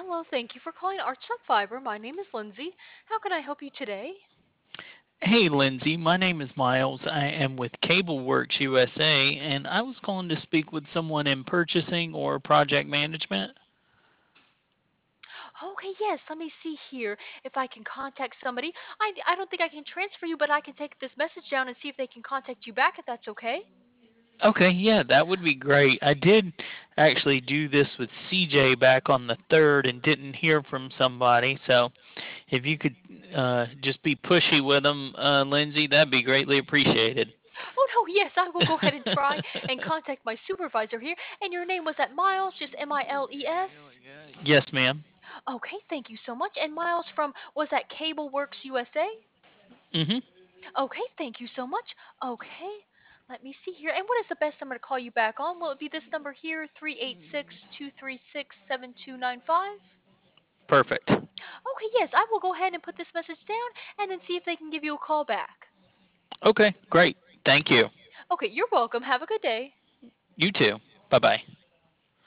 Hello, thank you for calling Arts Fiber. My name is Lindsay. How can I help you today? Hey Lindsay, my name is Miles. I am with CableWorks USA, and I was calling to speak with someone in purchasing or project management. Okay, yes, let me see here if I can contact somebody. I don't think I can transfer you, but I can take this message down and see if they can contact you back if that's okay. Okay, yeah, that would be great. I did actually do this with CJ back on the 3rd and didn't hear from somebody, so if you could just be pushy with them, Lindsay, that'd be greatly appreciated. Oh no, yes, I will go ahead and try and contact my supervisor here. And your name was that Miles, just Miles? Yes, ma'am. Okay, thank you so much. And Miles from, was that CableWorks USA? Mm-hmm. Okay, thank you so much. Okay, let me see here. And what is the best number to call you back on? Will it be this number here, 386-236-7295? Perfect. Okay, yes, I will go ahead and put this message down and then see if they can give you a call back. Okay, great. Thank you. Okay, you're welcome. Have a good day. You too. Bye bye.